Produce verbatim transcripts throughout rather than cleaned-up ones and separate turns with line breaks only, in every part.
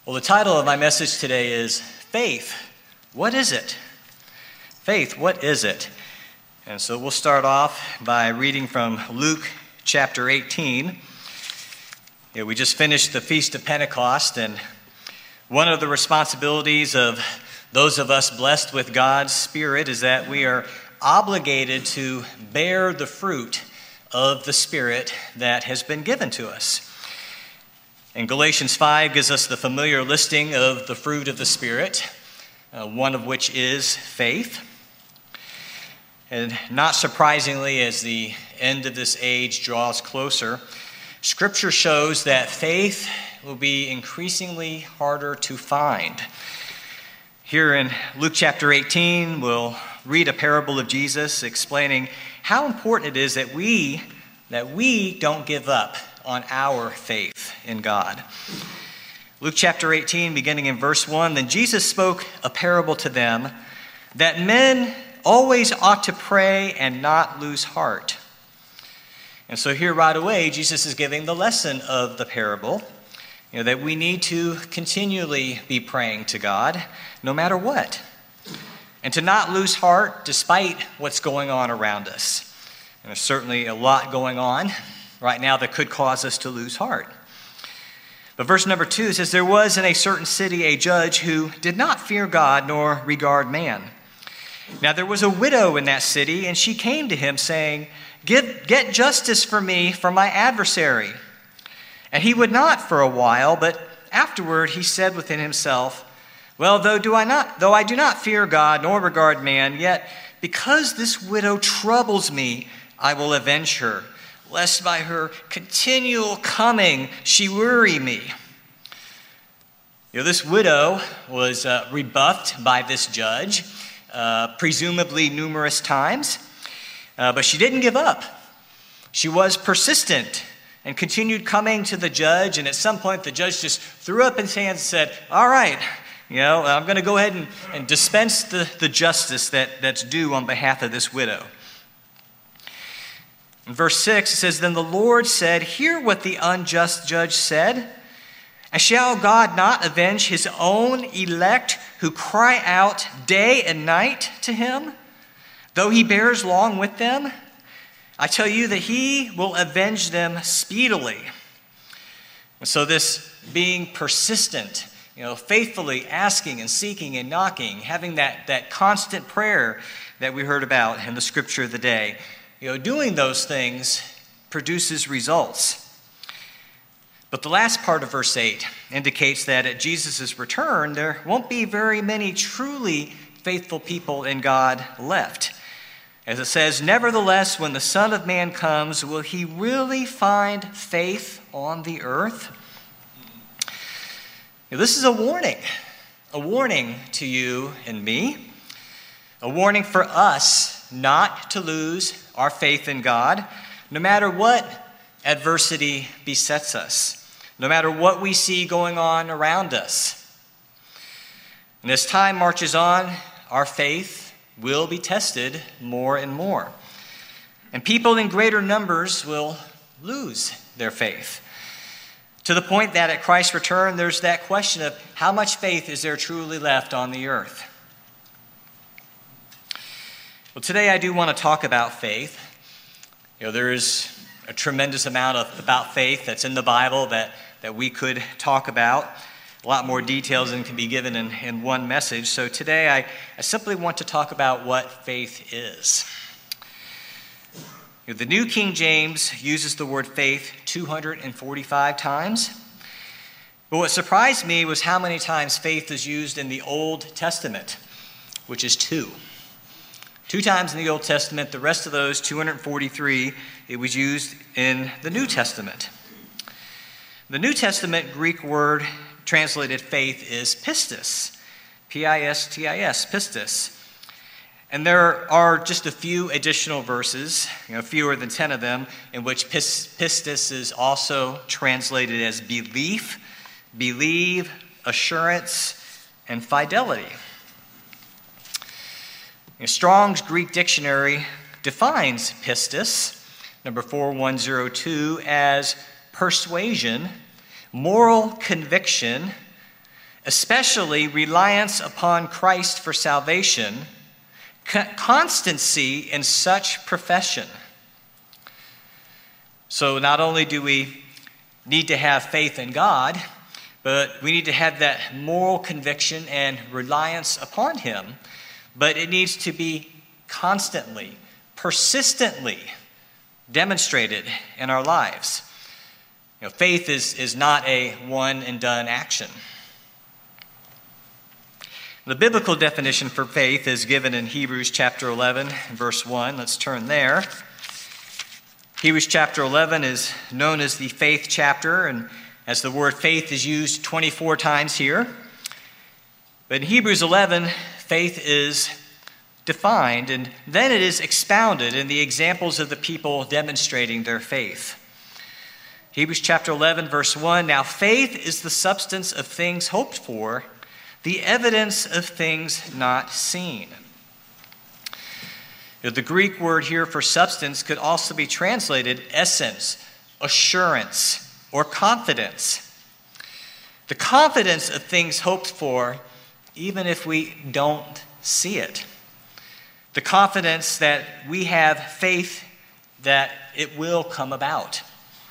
Well, the title of my message today is Faith. What is it? Faith, what is it? And so we'll start off by reading from Luke chapter eighteen. You know, we just finished the Feast of Pentecost, and one of the responsibilities of those of us blessed with God's Spirit is that we are obligated to bear the fruit of the Spirit that has been given to us. And Galatians five gives us the familiar listing of the fruit of the Spirit, uh, one of which is faith. And not surprisingly, as the end of this age draws closer, Scripture shows that faith will be increasingly harder to find. Here in Luke chapter eighteen, we'll read a parable of Jesus explaining how important it is that we, that we don't give up on our faith in God. Luke chapter eighteen, beginning in verse one, then Jesus spoke a parable to them that men always ought to pray and not lose heart. And so here right away, Jesus is giving the lesson of the parable, you know, that we need to continually be praying to God, no matter what, and to not lose heart despite what's going on around us. And there's certainly a lot going on right now that could cause us to lose heart. But verse number two says, there was in a certain city a judge who did not fear God nor regard man. Now there was a widow in that city, and she came to him saying, Give, get justice for me from my adversary. And he would not for a while, but afterward he said within himself, Well, though do I not, though I do not fear God nor regard man, yet because this widow troubles me, I will avenge her, lest by her continual coming she worry me. You know, this widow was uh, rebuffed by this judge, uh, presumably numerous times, uh, but she didn't give up. She was persistent and continued coming to the judge, and at some point the judge just threw up his hands and said, all right, you know, I'm going to go ahead and, and dispense the, the justice that, that's due on behalf of this widow. In verse six, it says, Then the Lord said, Hear what the unjust judge said. And shall God not avenge his own elect who cry out day and night to him, though he bears long with them? I tell you that he will avenge them speedily. And so this being persistent, you know, faithfully asking and seeking and knocking, having that, that constant prayer that we heard about in the scripture of the day, you know, doing those things produces results. But the last part of verse eight indicates that at Jesus' return, there won't be very many truly faithful people in God left. As it says, Nevertheless, when the Son of Man comes, will he really find faith on the earth? Now, this is a warning, a warning to you and me, a warning for us not to lose our faith in God, no matter what adversity besets us, no matter what we see going on around us. And as time marches on, our faith will be tested more and more. And people in greater numbers will lose their faith, to the point that at Christ's return, there's that question of how much faith is there truly left on the earth? Well, today I do want to talk about faith. You know, there is a tremendous amount of about faith that's in the Bible that, that we could talk about. A lot more details than can be given in, in one message. So today I, I simply want to talk about what faith is. You know, the New King James uses the word faith two hundred forty-five times. But what surprised me was how many times faith is used in the Old Testament, which is two. Two times in the Old Testament. The rest of those, two hundred forty-three, it was used in the New Testament. The New Testament Greek word translated faith is pistis, P I S T I S, pistis. And there are just a few additional verses, you know, fewer than ten of them, in which pistis is also translated as belief, believe, assurance, and fidelity. Strong's Greek dictionary defines pistis, number four one zero two, as persuasion, moral conviction, especially reliance upon Christ for salvation, constancy in such profession. So not only do we need to have faith in God, but we need to have that moral conviction and reliance upon Him. But it needs to be constantly, persistently demonstrated in our lives. You know, faith is, is not a one and done action. The biblical definition for faith is given in Hebrews chapter eleven, verse one. Let's turn there. Hebrews chapter eleven is known as the faith chapter, and as the word faith is used twenty-four times here. But in Hebrews eleven, faith is defined, and then it is expounded in the examples of the people demonstrating their faith. Hebrews chapter eleven, verse one, now faith is the substance of things hoped for, the evidence of things not seen. You know, the Greek word here for substance could also be translated essence, assurance, or confidence. The confidence of things hoped for, even if we don't see it. The confidence that we have faith that it will come about.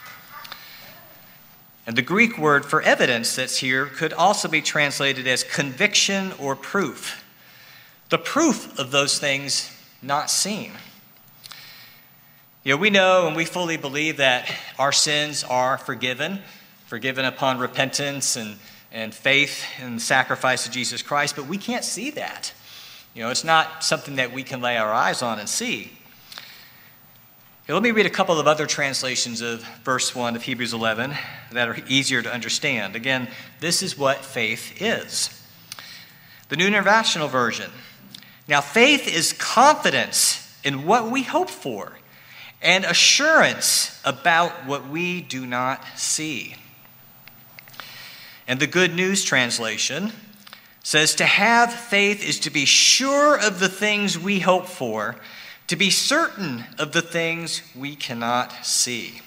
And the Greek word for evidence that's here could also be translated as conviction or proof. The proof of those things not seen. You know, we know and we fully believe that our sins are forgiven, forgiven upon repentance and, and faith in the sacrifice of Jesus Christ, but we can't see that. You know, it's not something that we can lay our eyes on and see. Here, let me read a couple of other translations of verse one of Hebrews eleven that are easier to understand. Again, this is what faith is. The New International Version. Now, faith is confidence in what we hope for and assurance about what we do not see. And the Good News Translation says, to have faith is to be sure of the things we hope for, to be certain of the things we cannot see.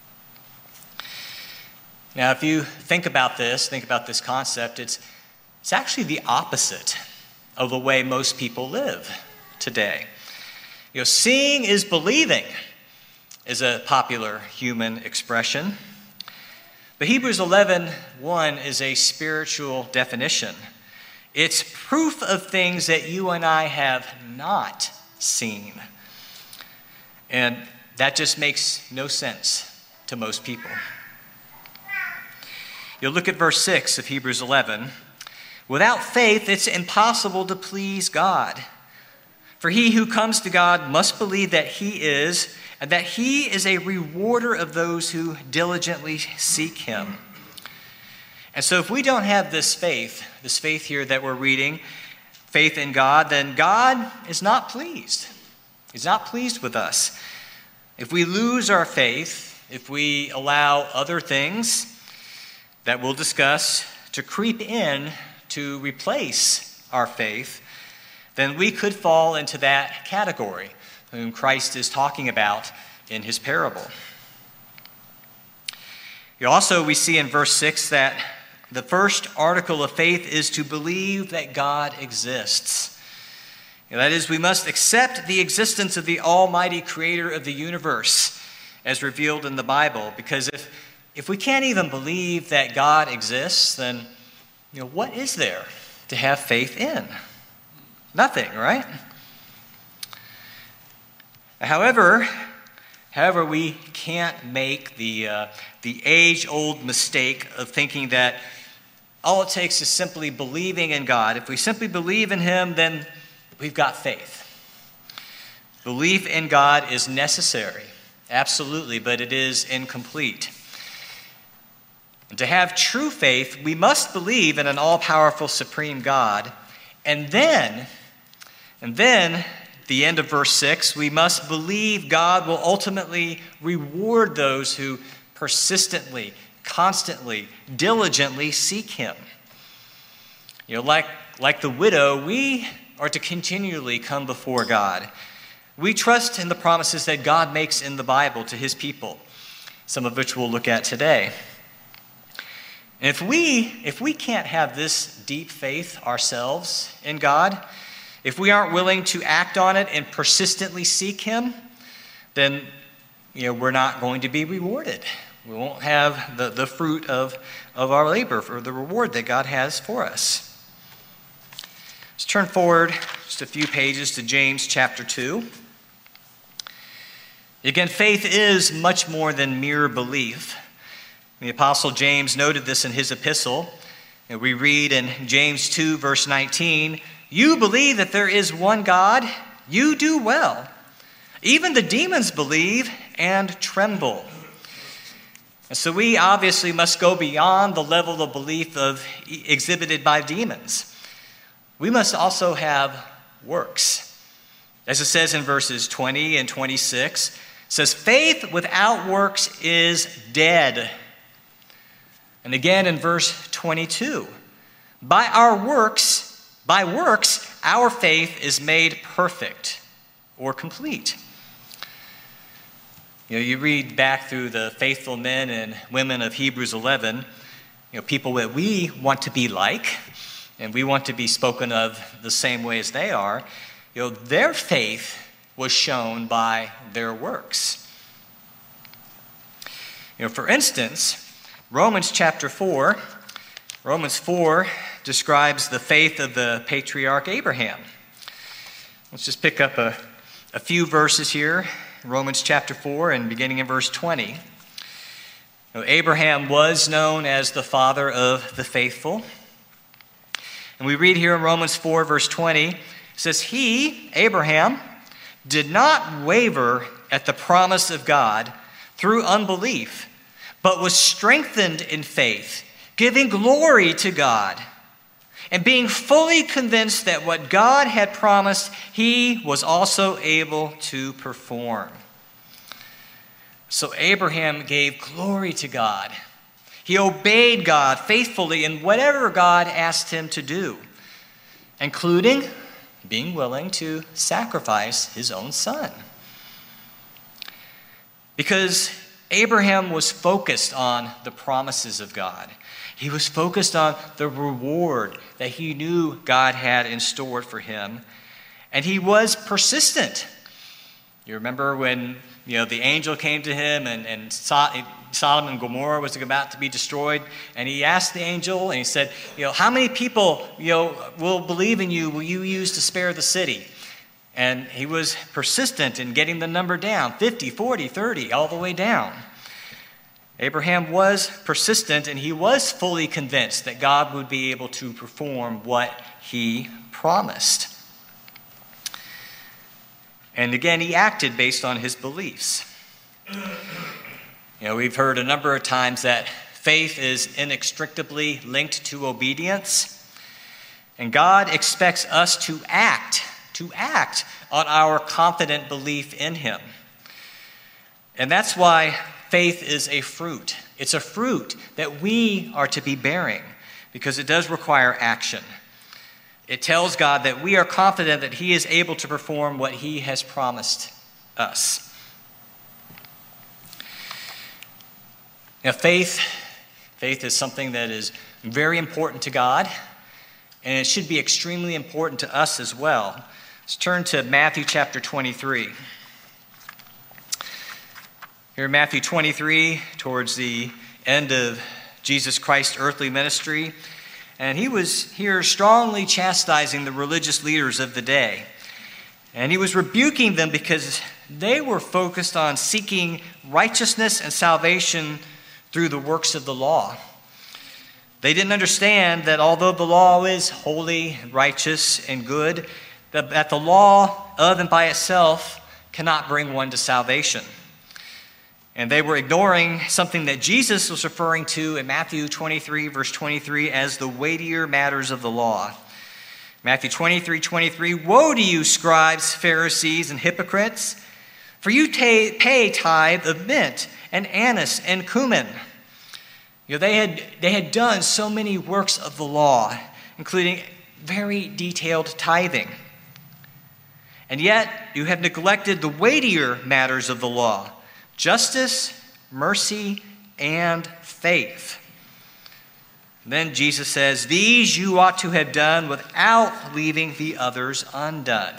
Now, if you think about this, think about this concept, it's, it's actually the opposite of the way most people live today. You know, seeing is believing is a popular human expression. But Hebrews eleven one is a spiritual definition. It's proof of things that you and I have not seen. And that just makes no sense to most people. You'll look at verse six of Hebrews eleven. Without faith, it's impossible to please God. For he who comes to God must believe that he is, and that he is a rewarder of those who diligently seek him. And so if we don't have this faith, this faith here that we're reading, faith in God, then God is not pleased. He's not pleased with us. If we lose our faith, if we allow other things that we'll discuss to creep in to replace our faith, then we could fall into that category whom Christ is talking about in his parable. Also, we see in verse six that the first article of faith is to believe that God exists. That is, we must accept the existence of the almighty creator of the universe as revealed in the Bible, because if, if we can't even believe that God exists, then you know, what is there to have faith in? Nothing, right? However, however, we can't make the, uh, the age-old mistake of thinking that all it takes is simply believing in God. If we simply believe in him, then we've got faith. Belief in God is necessary, absolutely, but it is incomplete. And to have true faith, we must believe in an all-powerful supreme God. And then, and then, the end of verse six, we must believe God will ultimately reward those who persistently, constantly, diligently seek him. You know, like, like the widow, we are to continually come before God. We trust in the promises that God makes in the Bible to his people, some of which we'll look at today. And if we, if we can't have this deep faith ourselves in God, if we aren't willing to act on it and persistently seek him, then you know, we're not going to be rewarded. We won't have the, the fruit of, of our labor or the reward that God has for us. Let's turn forward just a few pages to James chapter two. Again, faith is much more than mere belief. The Apostle James noted this in his epistle. And we read in James two, verse nineteen, "You believe that there is one God, you do well. Even the demons believe and tremble." And so we obviously must go beyond the level of belief of exhibited by demons. We must also have works. As it says in verses twenty and twenty-six, it says, "Faith without works is dead." And again in verse twenty-two, "By our works, by works, our faith is made perfect," or complete. You know, you read back through the faithful men and women of Hebrews eleven, you know, people that we want to be like, and we want to be spoken of the same way as they are. You know, their faith was shown by their works. You know, for instance, Romans chapter four, Romans four describes the faith of the patriarch Abraham. Let's just pick up a, a few verses here. Romans chapter four and beginning in verse twenty. You know, Abraham was known as the father of the faithful. And we read here in Romans four, verse twenty, it says, "He, Abraham, did not waver at the promise of God through unbelief, but was strengthened in faith, giving glory to God, and being fully convinced that what God had promised, he was also able to perform." So Abraham gave glory to God. He obeyed God faithfully in whatever God asked him to do, including being willing to sacrifice his own son. Because Abraham was focused on the promises of God. He was focused on the reward that he knew God had in store for him. And he was persistent. You remember when you know the angel came to him and, and Sodom and Gomorrah was about to be destroyed, and he asked the angel and he said, you know, "How many people you know will believe in you will you use to spare the city?" And he was persistent in getting the number down, fifty, forty, thirty, all the way down. Abraham was persistent, and he was fully convinced that God would be able to perform what he promised. And again, he acted based on his beliefs. You know, we've heard a number of times that faith is inextricably linked to obedience. And God expects us to act, to act on our confident belief in him. And that's why faith is a fruit. It's a fruit that we are to be bearing because it does require action. It tells God that we are confident that he is able to perform what he has promised us. Now, faith, faith is something that is very important to God, and it should be extremely important to us as well. Let's turn to Matthew chapter twenty-three. Here in Matthew twenty-three, towards the end of Jesus Christ's earthly ministry, and he was here strongly chastising the religious leaders of the day. And he was rebuking them because they were focused on seeking righteousness and salvation through the works of the law. They didn't understand that although the law is holy, righteous, and good, that the law of and by itself cannot bring one to salvation. And they were ignoring something that Jesus was referring to in Matthew twenty-three, verse twenty-three, as the weightier matters of the law. Matthew twenty-three, twenty-three, "Woe to you, scribes, Pharisees, and hypocrites, for you ta- pay tithe of mint and anise and cumin." You know, they had, they had done so many works of the law, including very detailed tithing. And yet, you have neglected the weightier matters of the law: justice, mercy, and faith. Then Jesus says, "These you ought to have done without leaving the others undone."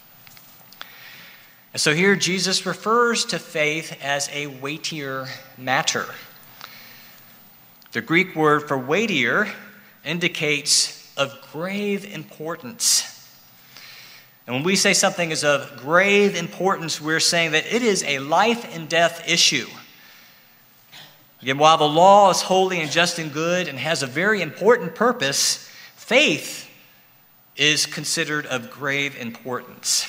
And so here Jesus refers to faith as a weightier matter. The Greek word for weightier indicates of grave importance. And when we say something is of grave importance, we're saying that it is a life and death issue. Again, while the law is holy and just and good and has a very important purpose, faith is considered of grave importance.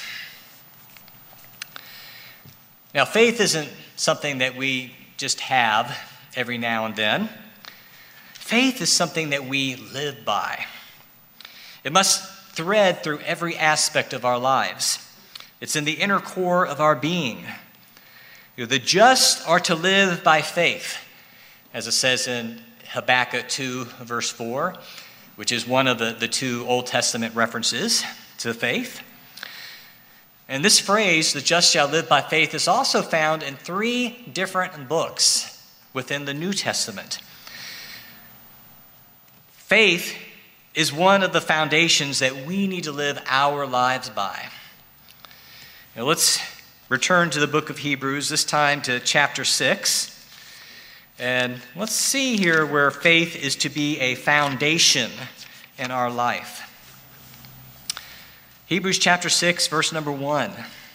Now, faith isn't something that we just have every now and then. Faith is something that we live by. It must thread through every aspect of our lives. It's in the inner core of our being. You know, the just are to live by faith, as it says in Habakkuk two, verse four, which is one of the, the two Old Testament references to faith. And this phrase, the just shall live by faith, is also found in three different books within the New Testament. Faith is one of the foundations that we need to live our lives by. Now let's return to the book of Hebrews, this time to chapter six. And let's see here where faith is to be a foundation in our life. Hebrews chapter six, verse number one.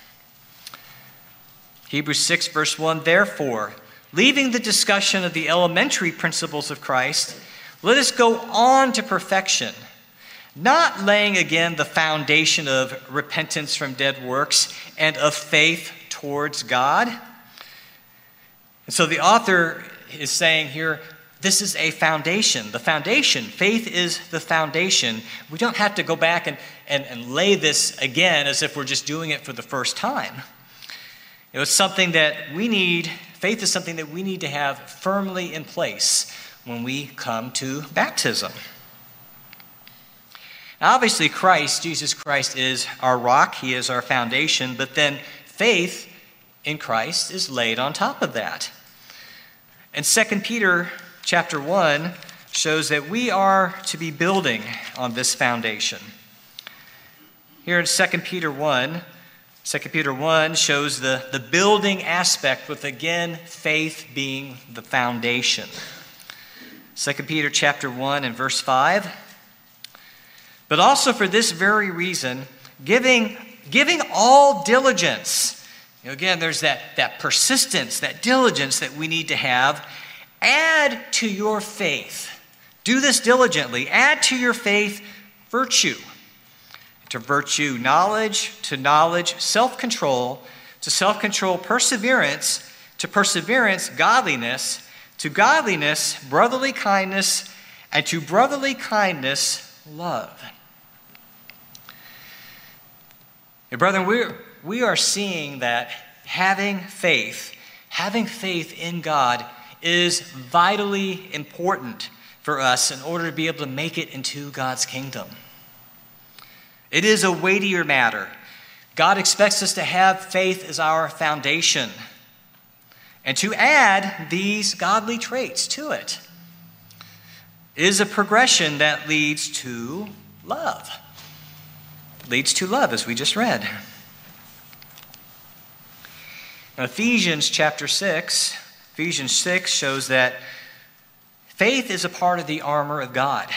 Hebrews six, verse one, "Therefore, leaving the discussion of the elementary principles of Christ, let us go on to perfection, not laying again the foundation of repentance from dead works and of faith towards God." And so the author is saying here, this is a foundation. The foundation, faith is the foundation. We don't have to go back and, and, and lay this again as if we're just doing it for the first time. You know, it's something that we need, faith is something that we need to have firmly in place when we come to baptism. Now, obviously, Christ, Jesus Christ, is our rock. He is our foundation. But then faith in Christ is laid on top of that. And Second Peter chapter one shows that we are to be building on this foundation. Here in Second Peter one, Second Peter one shows the, the building aspect with, again, faith being the foundation. Second Peter chapter one and verse five. "But also for this very reason, giving, giving all diligence." You know, again, there's that, that persistence, that diligence that we need to have. "Add to your faith." Do this diligently. "Add to your faith virtue. To virtue, knowledge. To knowledge, self-control. To self-control, perseverance. To perseverance, godliness. To godliness, brotherly kindness, and to brotherly kindness, love." Hey, brethren, we're, we are seeing that having faith, having faith in God is vitally important for us in order to be able to make it into God's kingdom. It is a weightier matter. God expects us to have faith as our foundation, and to add these godly traits to it. It is a progression that leads to love. Leads to love, as we just read. Now, Ephesians chapter six, Ephesians six shows that faith is a part of the armor of God.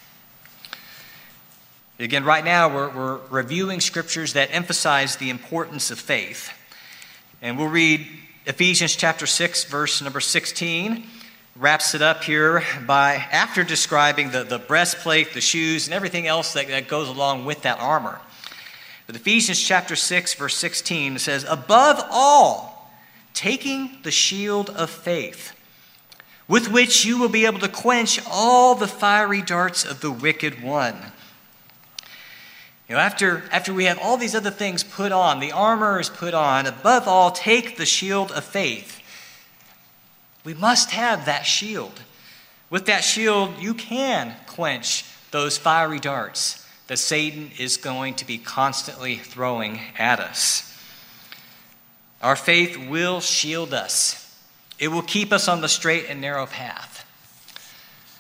Again, right now we're, we're reviewing scriptures that emphasize the importance of faith. And we'll read Ephesians chapter six, verse number sixteen, wraps it up here by, after describing the, the breastplate, the shoes, and everything else that, that goes along with that armor. But Ephesians chapter six, verse sixteen says, "Above all, taking the shield of faith, with which you will be able to quench all the fiery darts of the wicked one." You know, after, after we have all these other things put on, the armor is put on, above all, take the shield of faith. We must have that shield. With that shield, you can quench those fiery darts that Satan is going to be constantly throwing at us. Our faith will shield us. It will keep us on the straight and narrow path.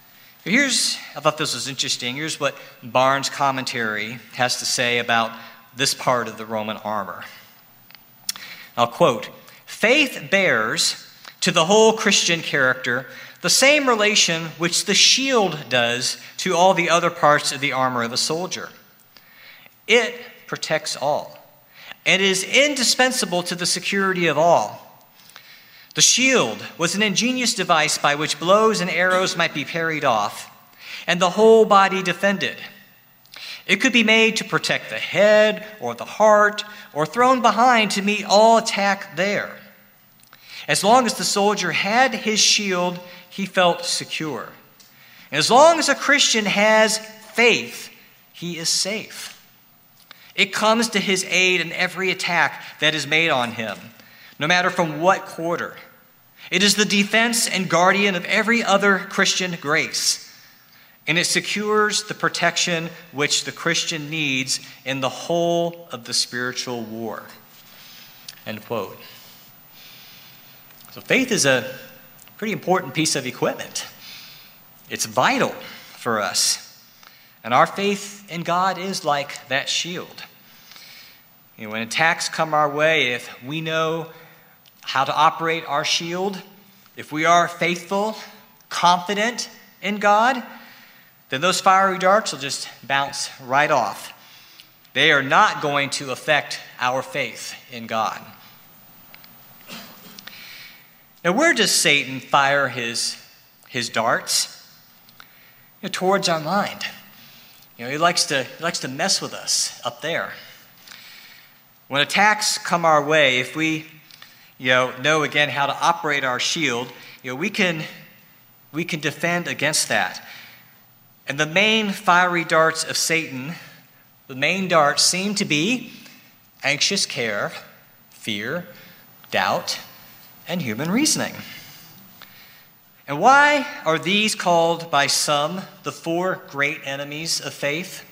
Here's, I thought this was interesting. Here's what Barnes' commentary has to say about this part of the Roman armor. I'll quote, "Faith bears to the whole Christian character the same relation which the shield does to all the other parts of the armor of a soldier. It protects all and is indispensable to the security of all. The shield was an ingenious device by which blows and arrows might be parried off, and the whole body defended. It could be made to protect the head or the heart, or thrown behind to meet all attack there. As long as the soldier had his shield, he felt secure. And as long as a Christian has faith, he is safe. It comes to his aid in every attack that is made on him, no matter from what quarter. It is the defense and guardian of every other Christian grace, and it secures the protection which the Christian needs in the whole of the spiritual war." End quote. So faith is a pretty important piece of equipment. It's vital for us. And our faith in God is like that shield. You know, when attacks come our way, if we know how to operate our shield, if we are faithful, confident in God, then those fiery darts will just bounce right off. They are not going to affect our faith in God. Now, where does Satan fire his, his darts? You know, towards our mind. You know, he likes to he likes to mess with us up there. When attacks come our way, if we you know know again how to operate our shield, you know we can we can defend against that. And the main fiery darts of Satan, the main darts seem to be anxious care, fear, doubt, and human reasoning. And why are these called by some the four great enemies of faith?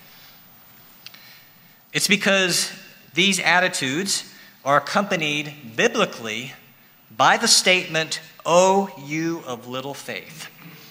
It's because these attitudes are accompanied biblically by the statement, "O you of little faith."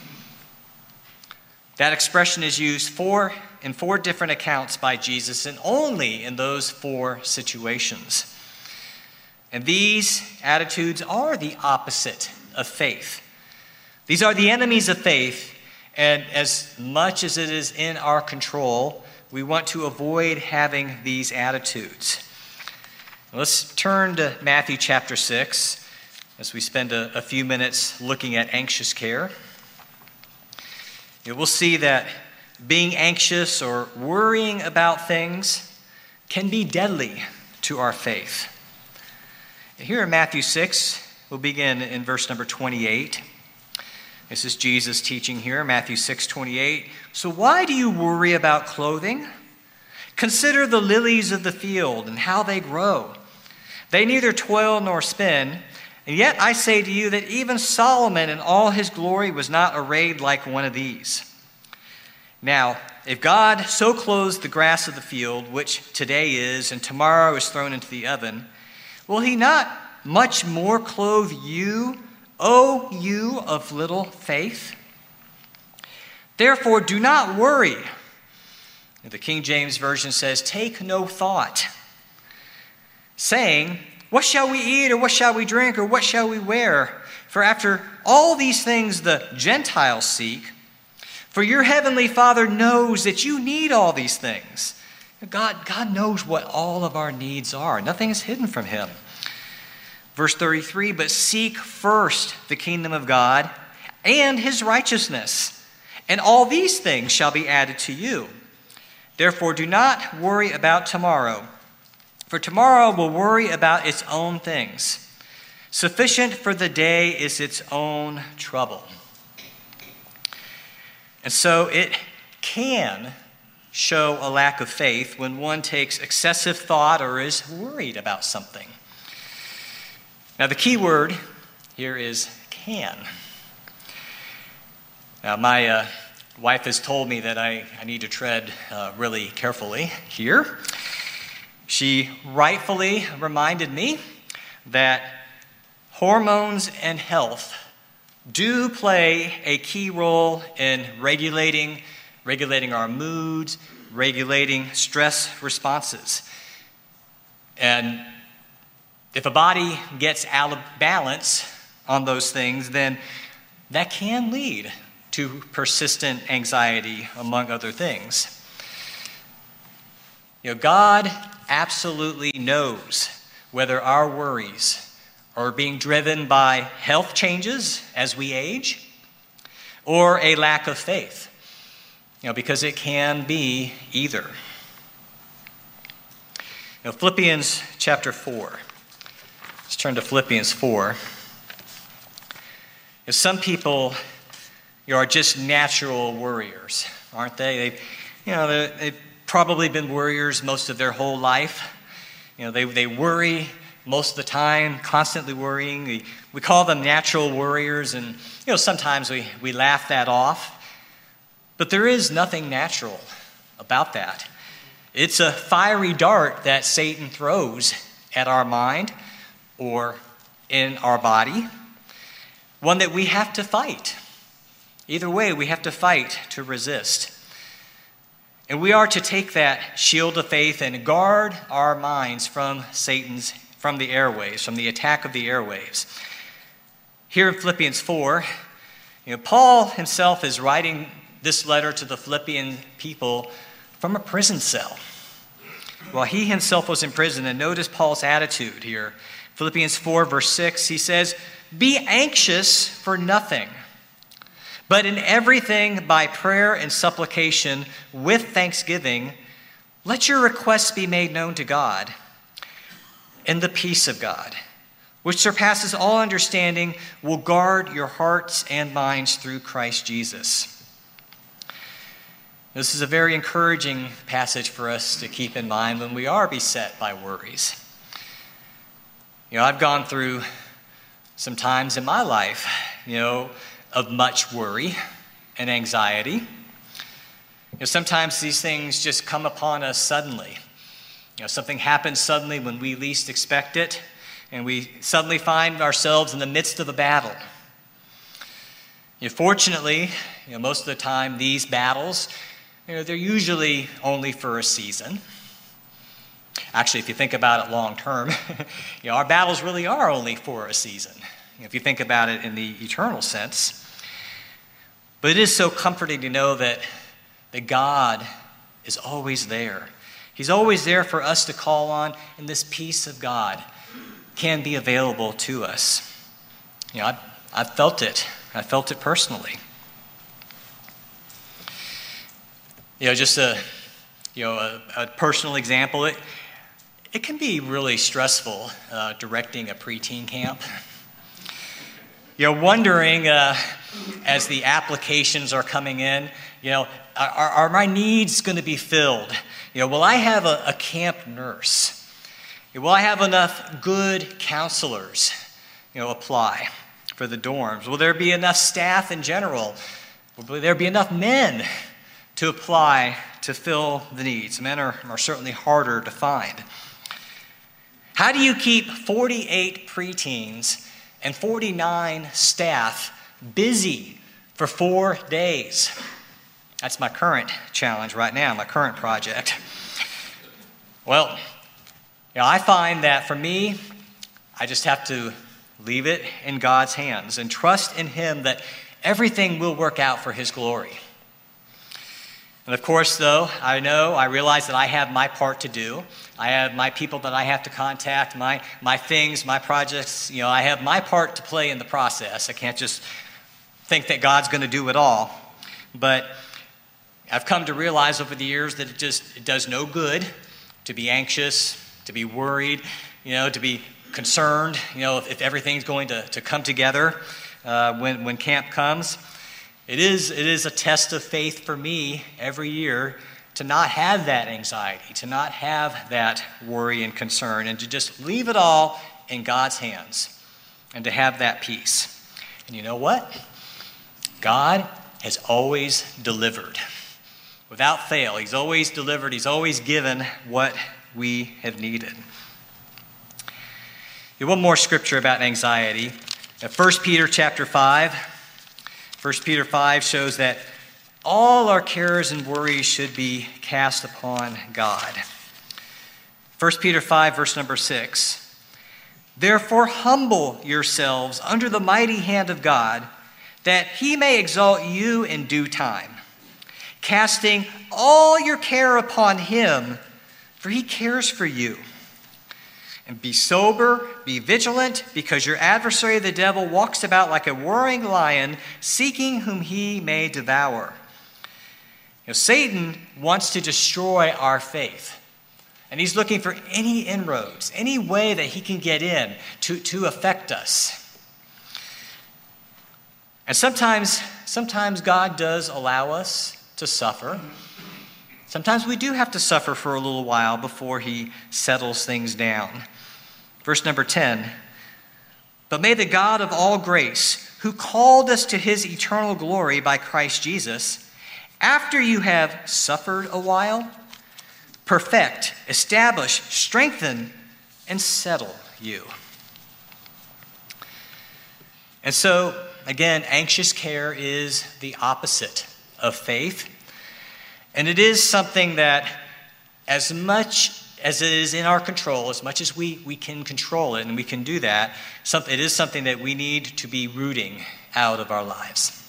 That expression is used four in four different accounts by Jesus, and only in those four situations. And these attitudes are the opposite of faith. These are the enemies of faith, and as much as it is in our control, we want to avoid having these attitudes. Let's turn to Matthew chapter six as we spend a, a few minutes looking at anxious care. You know, we'll see that being anxious or worrying about things can be deadly to our faith. Here in Matthew six, we'll begin in verse number twenty-eight. This is Jesus teaching here, Matthew six twenty-eight. "So why do you worry about clothing? Consider the lilies of the field and how they grow. They neither toil nor spin. And yet I say to you that even Solomon in all his glory was not arrayed like one of these. Now, if God so clothes the grass of the field, which today is and tomorrow is thrown into the oven, will he not much more clothe you, O you of little faith? Therefore, do not worry." The King James Version says, "Take no thought, saying, what shall we eat, or what shall we drink, or what shall we wear? For after all these things the Gentiles seek. For your heavenly Father knows that you need all these things." God, God knows what all of our needs are. Nothing is hidden from him. Verse thirty-three, "But seek first the kingdom of God and his righteousness, and all these things shall be added to you. Therefore do not worry about tomorrow, for tomorrow will worry about its own things. Sufficient for the day is its own trouble." And so it can show a lack of faith when one takes excessive thought or is worried about something. Now, the key word here is can. Now, my uh, wife has told me that I, I need to tread uh, really carefully here. She rightfully reminded me that hormones and health do play a key role in regulating, regulating our moods, regulating stress responses. And if a body gets out of balance on those things, then that can lead to persistent anxiety, among other things. You know, God absolutely knows whether our worries are being driven by health changes as we age or a lack of faith, you know, because it can be either. You know, Philippians chapter four. Let's turn to Philippians four. You know, some people you know, are just natural worriers, aren't they? They've, you know, they've probably been worriers most of their whole life. You know, they, they worry most of the time, constantly worrying. We, we call them natural worriers, and you know, sometimes we, we laugh that off. But there is nothing natural about that. It's a fiery dart that Satan throws at our mind or in our body, one that we have to fight. Either way, we have to fight to resist. And we are to take that shield of faith and guard our minds from Satan's, from the airwaves, from the attack of the airwaves. Here in Philippians four, you know, Paul himself is writing this letter to the Philippian people from a prison cell. While he himself was in prison, and notice Paul's attitude here. Philippians four, verse six, he says, "Be anxious for nothing, but in everything by prayer and supplication with thanksgiving, let your requests be made known to God. And the peace of God, which surpasses all understanding, will guard your hearts and minds through Christ Jesus." This is a very encouraging passage for us to keep in mind when we are beset by worries. You know, I've gone through some times in my life, you know, of much worry and anxiety. You know, sometimes these things just come upon us suddenly. You know, something happens suddenly when we least expect it, and we suddenly find ourselves in the midst of a battle. You know, fortunately, you know, most of the time these battles, you know, they're usually only for a season. Actually, if you think about it long term, you know, our battles really are only for a season, you know, if you think about it in the eternal sense. But it is so comforting to know that, that God is always there. He's always there for us to call on, and this peace of God can be available to us. You know, I've, I've felt it. I felt it personally. You know, just a, you know, a, a personal example, it, it can be really stressful uh, directing a preteen camp. You know, wondering uh, as the applications are coming in, you know, are, are my needs going to be filled? You know, will I have a, a camp nurse? Will I have enough good counselors, you know, apply for the dorms? Will there be enough staff in general? Will there be enough men to apply to fill the needs? Men are, are certainly harder to find. How do you keep forty-eight preteens and forty-nine staff busy for four days? That's my current challenge right now, my current project. Well, you know, I find that for me, I just have to leave it in God's hands and trust in Him that everything will work out for His glory. And of course, though, I know, I realize that I have my part to do. I have my people that I have to contact, my, my things, my projects. You know, I have my part to play in the process. I can't just think that God's going to do it all. But I've come to realize over the years that it just it does no good to be anxious, to be worried, you know, to be concerned, you know, if, if everything's going to, to come together uh, when, when camp comes. It is, it is a test of faith for me every year to not have that anxiety, to not have that worry and concern, and to just leave it all in God's hands and to have that peace. And you know what? God has always delivered. Without fail, He's always delivered. He's always given what we have needed. One more scripture about anxiety. First Peter chapter five. First Peter five shows that all our cares and worries should be cast upon God. First Peter five, verse number six. Therefore humble yourselves under the mighty hand of God, that he may exalt you in due time, casting all your care upon him, for he cares for you. And be sober, be vigilant, because your adversary the devil walks about like a roaring lion, seeking whom he may devour. You know, Satan wants to destroy our faith. And he's looking for any inroads, any way that he can get in to, to affect us. And sometimes, sometimes God does allow us to suffer. Sometimes we do have to suffer for a little while before he settles things down. Verse number ten, but may the God of all grace, who called us to his eternal glory by Christ Jesus, after you have suffered a while, perfect, establish, strengthen, and settle you. And so, again, anxious care is the opposite of faith. And it is something that, as much as it is in our control, as much as we, we can control it, and we can do that, it is something that we need to be rooting out of our lives.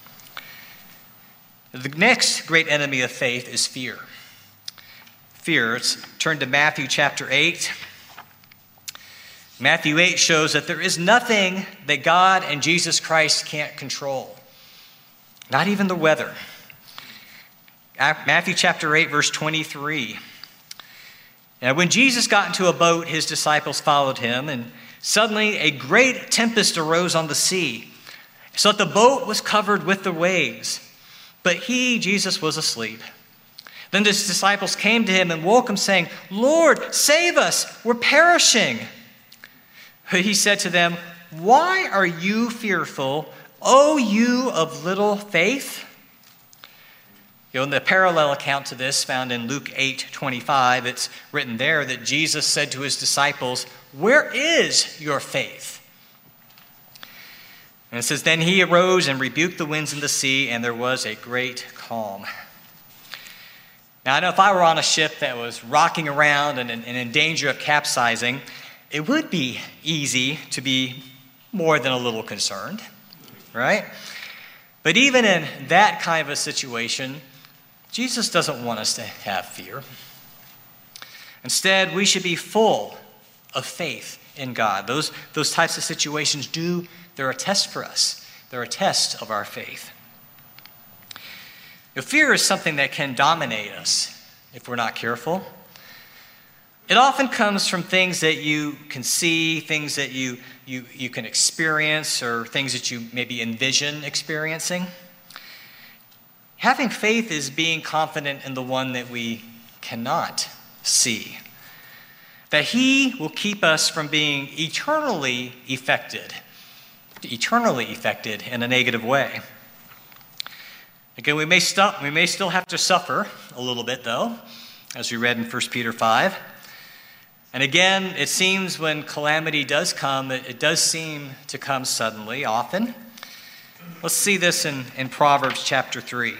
The next great enemy of faith is fear. Fear. Let's turn to Matthew chapter eight. Matthew eight shows that there is nothing that God and Jesus Christ can't control. Not even the weather. Matthew chapter eight, verse twenty-three. Now, when Jesus got into a boat, his disciples followed him, and suddenly a great tempest arose on the sea, so that the boat was covered with the waves. But he, Jesus, was asleep. Then his disciples came to him and woke him, saying, Lord, save us, we're perishing. But he said to them, why are you fearful, O you of little faith? You know, in the parallel account to this found in Luke eight twenty-five, it's written there that Jesus said to his disciples, where is your faith? And it says, then he arose and rebuked the winds and the sea, and there was a great calm. Now, I know if I were on a ship that was rocking around and, and in danger of capsizing, it would be easy to be more than a little concerned, right? But even in that kind of a situation, Jesus doesn't want us to have fear. Instead, we should be full of faith in God. Those, those types of situations do, they're a test for us. They're a test of our faith. Now, fear is something that can dominate us if we're not careful. It often comes from things that you can see, things that you, you, you can experience, or things that you maybe envision experiencing. Having faith is being confident in the one that we cannot see, that he will keep us from being eternally affected, eternally affected in a negative way. Again, we may, st- we may still have to suffer a little bit, though, as we read in First Peter five. And again, it seems when calamity does come, it, it does seem to come suddenly, often. Let's see this in, in Proverbs chapter three.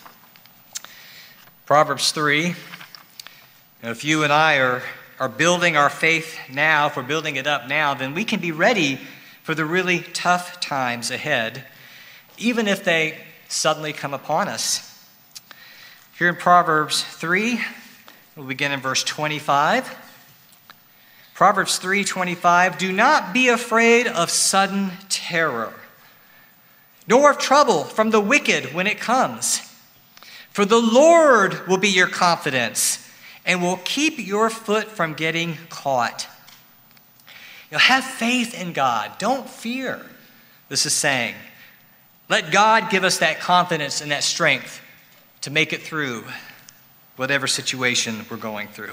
Proverbs three. If you and I are, are building our faith now, if we're building it up now, then we can be ready for the really tough times ahead, even if they suddenly come upon us. Here in Proverbs three, we'll begin in verse twenty-five. Proverbs three twenty-five, do not be afraid of sudden terror, nor of trouble from the wicked when it comes. For the Lord will be your confidence and will keep your foot from getting caught. You know, have faith in God. Don't fear, this is saying. Let God give us that confidence and that strength to make it through whatever situation we're going through.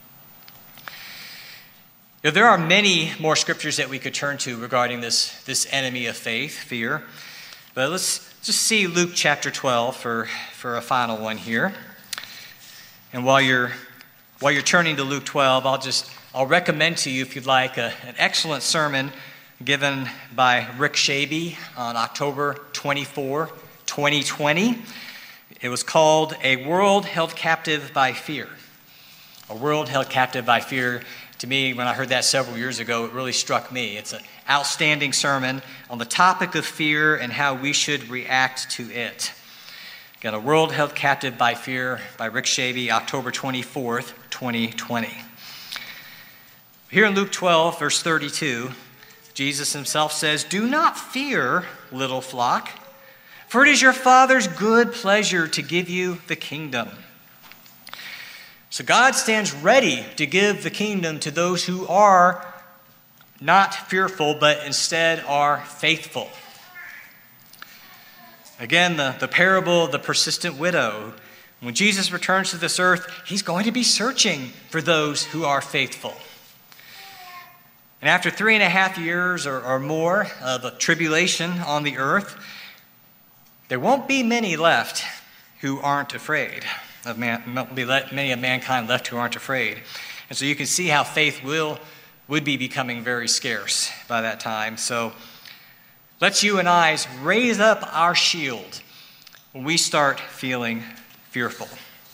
You know, there are many more scriptures that we could turn to regarding this, this enemy of faith, fear. But let's just see Luke chapter twelve for, for a final one here. And while you're while you're turning to Luke twelve, I'll just I'll recommend to you, if you'd like, a, an excellent sermon given by Rick Shaby on October twenty-fourth, twenty twenty. It was called A World Held Captive by Fear. A World Held Captive by Fear. To me, when I heard that several years ago, it really struck me. It's an outstanding sermon on the topic of fear and how we should react to it. Again, A World Held Captive by Fear by Rick Shaby, October twenty-fourth, twenty twenty. Here in Luke twelve, verse thirty-two, Jesus himself says, "Do not fear, little flock, for it is your Father's good pleasure to give you the kingdom." So God stands ready to give the kingdom to those who are not fearful, but instead are faithful. Again, the, the parable of the persistent widow. When Jesus returns to this earth, he's going to be searching for those who are faithful. And after three and a half years or, or more of a tribulation on the earth, there won't be many left who aren't afraid. Of man, won't be many of mankind left who aren't afraid. And so you can see how faith will would be becoming very scarce by that time. So let's you and I raise up our shield when we start feeling fearful.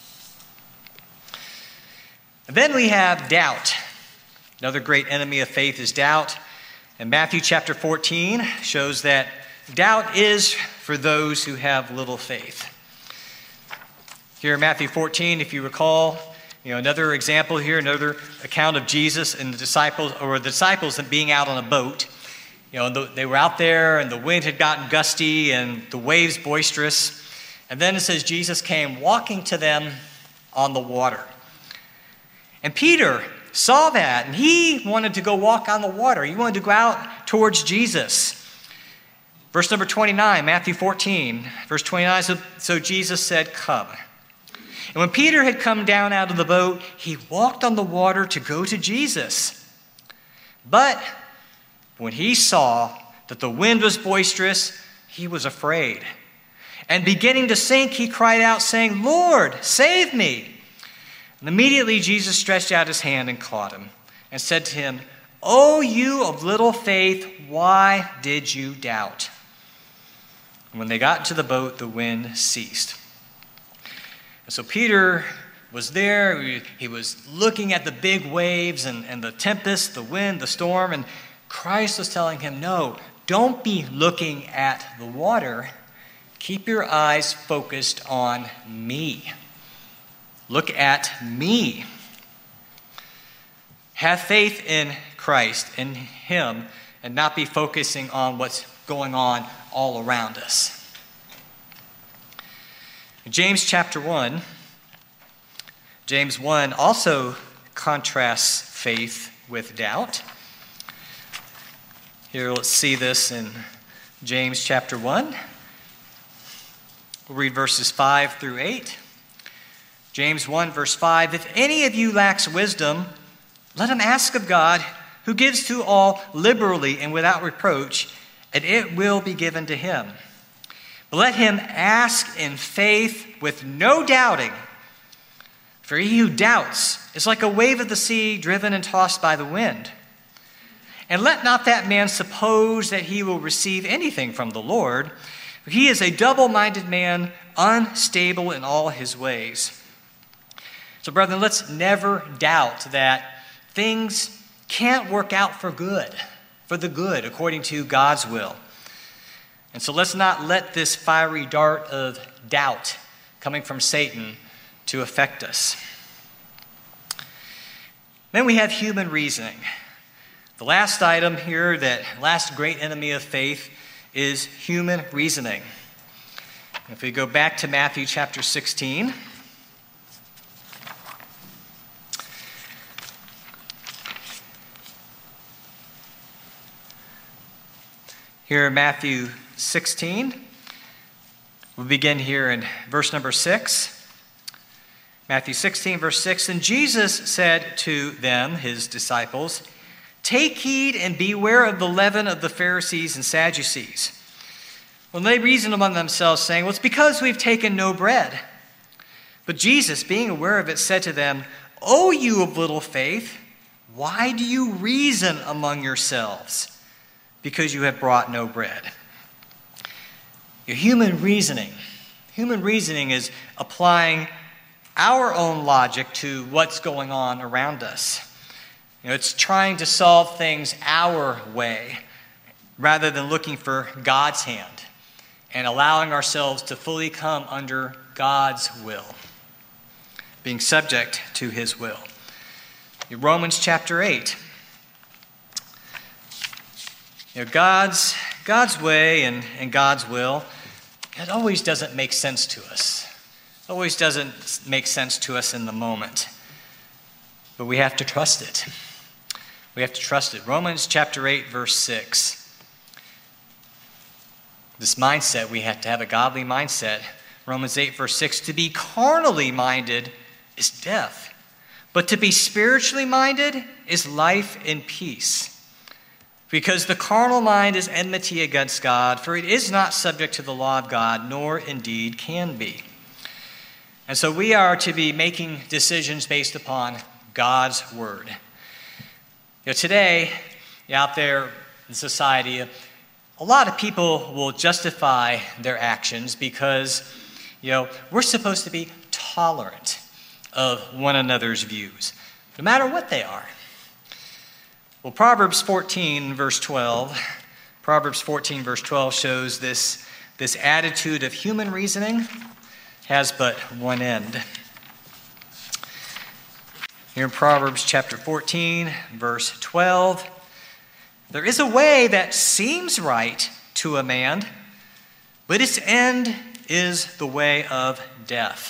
And then we have doubt. Another great enemy of faith is doubt. And Matthew chapter fourteen shows that doubt is for those who have little faith. Here in Matthew fourteen, if you recall, you know, another example here, another account of Jesus and the disciples, or the disciples being out on a boat. You know, the, they were out there and the wind had gotten gusty and the waves boisterous. And then it says Jesus came walking to them on the water. And Peter saw that and he wanted to go walk on the water. He wanted to go out towards Jesus. Verse number twenty-nine, Matthew fourteen, verse twenty-nine, so, so Jesus said, "Come." And when Peter had come down out of the boat, he walked on the water to go to Jesus. But when he saw that the wind was boisterous, he was afraid. And beginning to sink, he cried out, saying, "Lord, save me." And immediately Jesus stretched out his hand and caught him and said to him, "O you of little faith, why did you doubt?" And when they got into the boat, the wind ceased. And so Peter was there. He was looking at the big waves and, and the tempest, the wind, the storm, and Christ was telling him, no, don't be looking at the water. Keep your eyes focused on me. Look at me. Have faith in Christ, in him, and not be focusing on what's going on all around us. James chapter one, James one also contrasts faith with doubt. Here, let's see this in James chapter one. We'll read verses five through eight. James one, verse five, "If any of you lacks wisdom, let him ask of God, who gives to all liberally and without reproach, and it will be given to him. But let him ask in faith with no doubting. For he who doubts is like a wave of the sea driven and tossed by the wind. And let not that man suppose that he will receive anything from the Lord. For he is a double-minded man, unstable in all his ways." So, brethren, let's never doubt that things can't work out for good, for the good, according to God's will. And so let's not let this fiery dart of doubt coming from Satan to affect us. Then we have human reasoning. The last item here, that last great enemy of faith, is human reasoning. If we go back to Matthew chapter sixteen, here in Matthew sixteen, we'll begin here in verse number six. Matthew sixteen, verse six, "And Jesus said to them," his disciples, "Take heed and beware of the leaven of the Pharisees and Sadducees." When they reasoned among themselves, saying, "Well, it's because we've taken no bread." But Jesus, being aware of it, said to them, "O you of little faith, why do you reason among yourselves? because you have brought no bread. Your human reasoning. Human reasoning is applying our own logic to what's going on around us. You know, it's trying to solve things our way rather than looking for God's hand and allowing ourselves to fully come under God's will, being subject to his will. In Romans chapter eight, you know, God's, God's way and, and God's will, it always doesn't make sense to us. It always doesn't make sense to us in the moment. But we have to trust it. We have to trust it. Romans chapter eight, verse six. This mindset, we have to have a godly mindset. Romans eight, verse six, to be carnally minded is death, but to be spiritually minded is life and peace. Because the carnal mind is enmity against God, for it is not subject to the law of God, nor indeed can be. And so we are to be making decisions based upon God's word. You know, today, out there in society, a lot of people will justify their actions because, you know, we're supposed to be tolerant of one another's views, no matter what they are. Well, Proverbs fourteen, verse twelve, Proverbs fourteen, verse twelve shows this, this attitude of human reasoning has but one end. Here in Proverbs chapter fourteen, verse twelve, there is a way that seems right to a man, but its end is the way of death.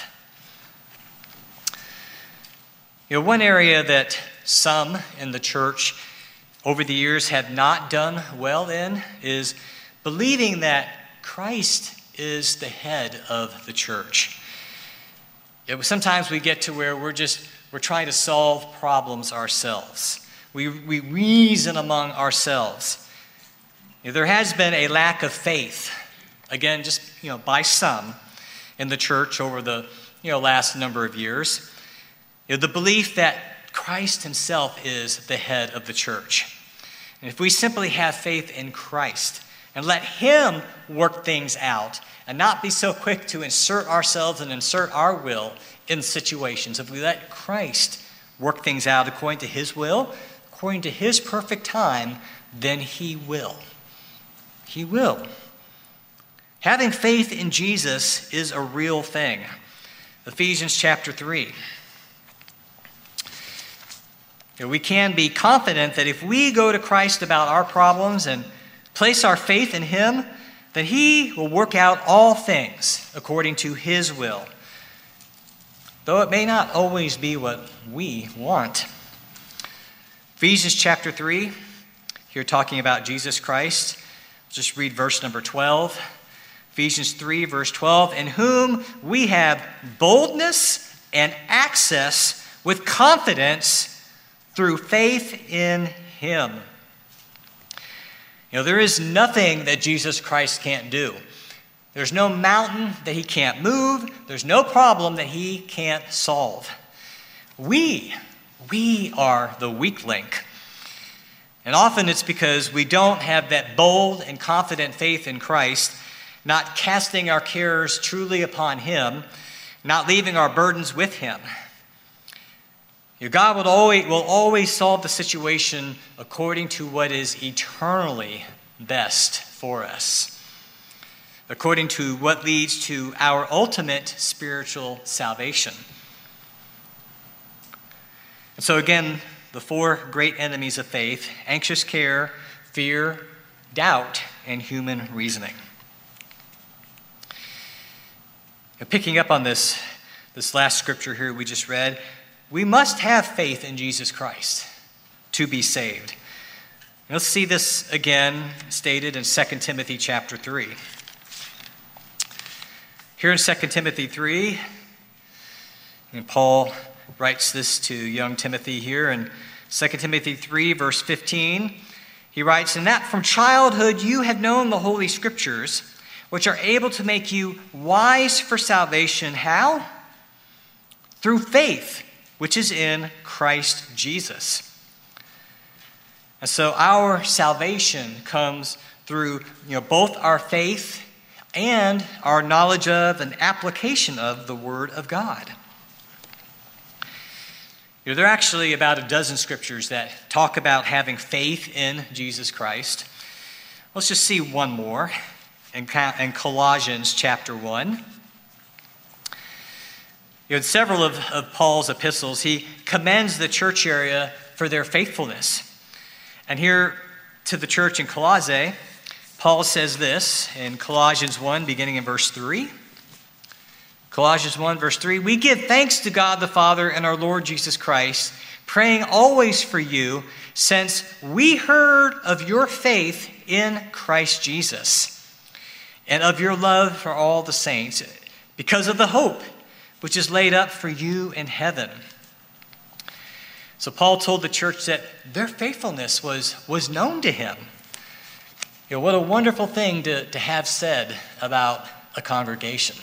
You know, one area that some in the church over the years have not done well in is believing that Christ is the head of the church. You know, sometimes we get to where we're just, we're trying to solve problems ourselves. We, we reason among ourselves. You know, there has been a lack of faith, again, just, you know, by some in the church over the, you know, last number of years. You know, the belief that Christ himself is the head of the church. And if we simply have faith in Christ and let him work things out and not be so quick to insert ourselves and insert our will in situations, if we let Christ work things out according to his will, according to his perfect time, then he will. He will. Having faith in Jesus is a real thing. Ephesians chapter three. We can be confident that if we go to Christ about our problems and place our faith in him, then he will work out all things according to his will, though it may not always be what we want. Ephesians chapter three, here talking about Jesus Christ. Just read verse number twelve. Ephesians three, verse twelve, in whom we have boldness and access with confidence through faith in him. You know, there is nothing that Jesus Christ can't do. There's no mountain that he can't move. There's no problem that he can't solve. We, we are the weak link. And often it's because we don't have that bold and confident faith in Christ, not casting our cares truly upon him, not leaving our burdens with him. You know, God will always, will always solve the situation according to what is eternally best for us, according to what leads to our ultimate spiritual salvation. And so again, the four great enemies of faith: anxious care, fear, doubt, and human reasoning. And picking up on this, this last scripture here we just read, we must have faith in Jesus Christ to be saved. And let's see this again stated in Second Timothy chapter three. Here in Second Timothy three, and Paul writes this to young Timothy here in Second Timothy three, verse fifteen. He writes, "In that from childhood you have known the Holy Scriptures, which are able to make you wise for salvation." How? Through faith, which is in Christ Jesus. And so our salvation comes through, you know, both our faith and our knowledge of and application of the Word of God. You know, there are actually about a dozen scriptures that talk about having faith in Jesus Christ. Let's just see one more in Colossians chapter one. You know, in several of, of Paul's epistles, he commends the church area for their faithfulness. And here to the church in Colossae, Paul says this in Colossians one, beginning in verse three. Colossians one, verse three, we give thanks to God the Father and our Lord Jesus Christ, praying always for you, since we heard of your faith in Christ Jesus, and of your love for all the saints, because of the hope which is laid up for you in heaven. So Paul told the church that their faithfulness was, was known to him. You know, what a wonderful thing to, to have said about a congregation.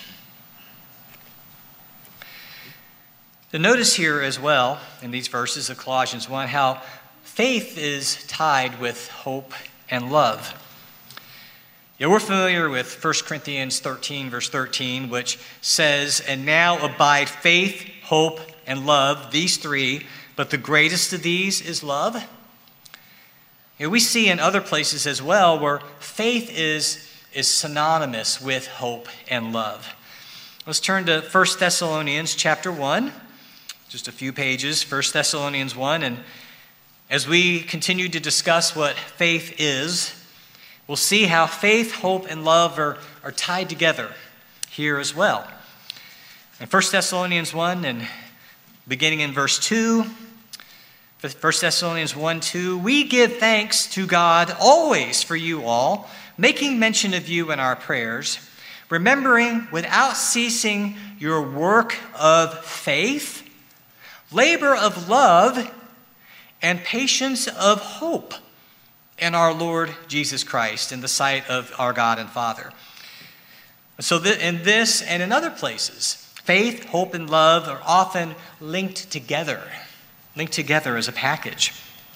To notice here as well, in these verses of Colossians one, how faith is tied with hope and love. You know, we're familiar with First Corinthians thirteen, verse thirteen, which says, and now abide faith, hope, and love, these three, but the greatest of these is love. You know, we see in other places as well where faith is, is synonymous with hope and love. Let's turn to First Thessalonians chapter one. Just a few pages, First Thessalonians one, and as we continue to discuss what faith is, we'll see how faith, hope, and love are, are tied together here as well. In First Thessalonians one, and beginning in verse two, First Thessalonians one, two, we give thanks to God always for you all, making mention of you in our prayers, remembering without ceasing your work of faith, labor of love, and patience of hope in our Lord Jesus Christ in the sight of our God and Father. So that in this and in other places, faith, hope, and love are often linked together, linked together as a package.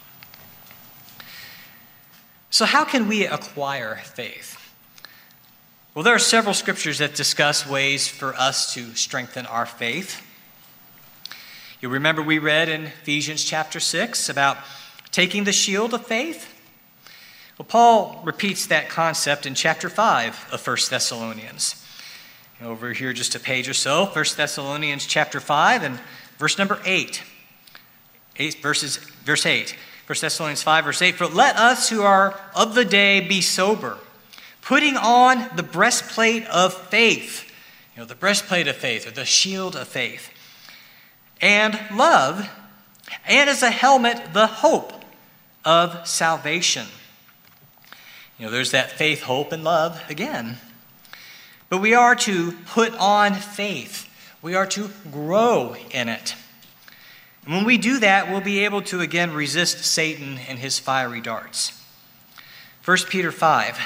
So how can we acquire faith? Well, there are several scriptures that discuss ways for us to strengthen our faith. You remember we read in Ephesians chapter six about taking the shield of faith? Well, Paul repeats that concept in chapter five of First Thessalonians. Over here just a page or so, First Thessalonians chapter five and verse number eight. eight verses, verse eight. First Thessalonians five, verse eight. For let us who are of the day be sober, putting on the breastplate of faith. You know, the breastplate of faith, or the shield of faith. And love, and as a helmet, the hope of salvation. You know, there's that faith, hope, and love again. But we are to put on faith. We are to grow in it. And when we do that, we'll be able to again resist Satan and his fiery darts. First Peter five.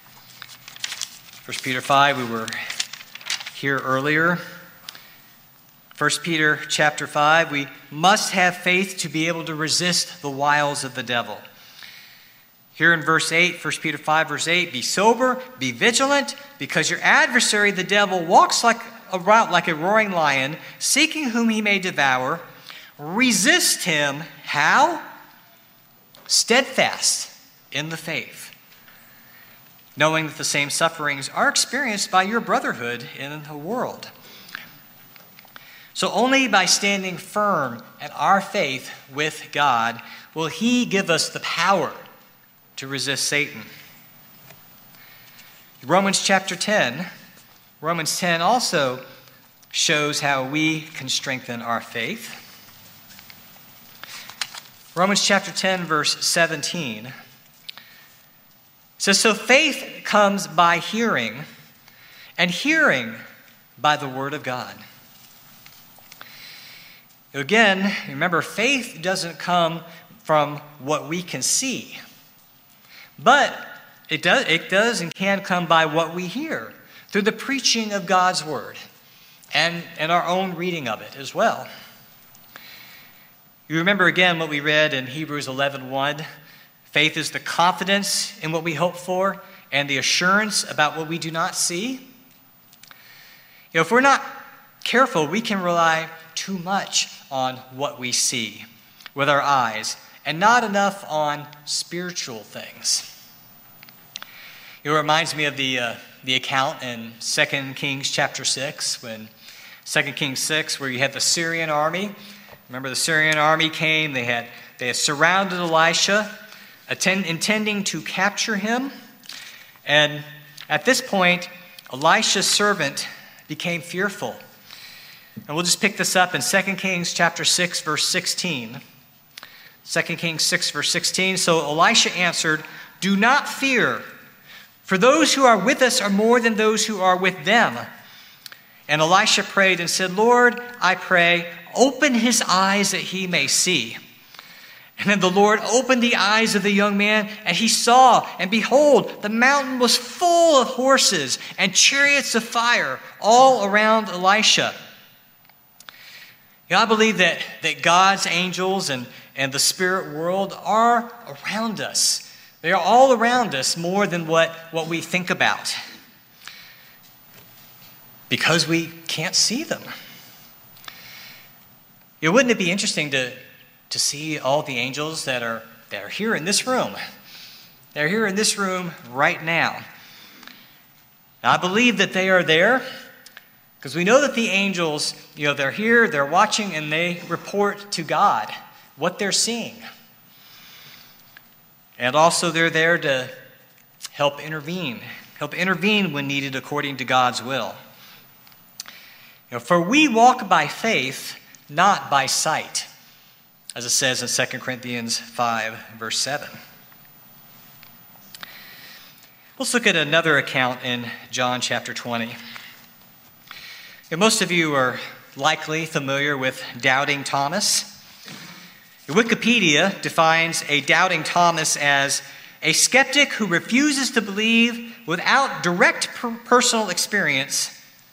First Peter five, we were here earlier. First Peter chapter five, we must have faith to be able to resist the wiles of the devil. Here in verse eight, First Peter five, verse eight, be sober, be vigilant, because your adversary, the devil, walks like about like a roaring lion, seeking whom he may devour. Resist him, how? Steadfast in the faith, knowing that the same sufferings are experienced by your brotherhood in the world. So only by standing firm in our faith with God will he give us the power to resist Satan. Romans chapter ten, Romans ten also shows how we can strengthen our faith. Romans chapter ten, verse seventeen says, so faith comes by hearing, and hearing by the word of God. Again, remember, faith doesn't come from what we can see, but it does, it does and can come by what we hear through the preaching of God's word and, and our own reading of it as well. You remember again what we read in Hebrews eleven one. Faith is the confidence in what we hope for and the assurance about what we do not see. You know, if we're not careful, we can rely too much on what we see with our eyes and not enough on spiritual things. It reminds me of the uh, the account in Second Kings chapter six, when Second Kings six, where you had the Syrian army. Remember, the Syrian army came, they had they had surrounded Elisha, attend, intending to capture him. And at this point, Elisha's servant became fearful. And we'll just pick this up in Second Kings chapter six, verse sixteen. Second Kings six, verse sixteen. So Elisha answered, "Do not fear, for those who are with us are more than those who are with them." And Elisha prayed and said, "Lord, I pray, open his eyes that he may see." And then the Lord opened the eyes of the young man, and he saw, and behold, the mountain was full of horses and chariots of fire all around Elisha. You know, I believe that, that God's angels and, and the spirit world are around us. They are all around us more than what, what we think about, because we can't see them. You know, wouldn't it be interesting to, to see all the angels that are, that are here in this room? They're here in this room right now. Now, I believe that they are there because we know that the angels, you know, they're here, they're watching, and they report to God what they're seeing. And also they're there to help intervene, help intervene when needed according to God's will. You know, for we walk by faith, not by sight, as it says in Second Corinthians five, verse seven. Let's look at another account in John chapter twenty. You know, most of you are likely familiar with doubting Thomas. Wikipedia defines a doubting Thomas as a skeptic who refuses to believe without direct per- personal experience.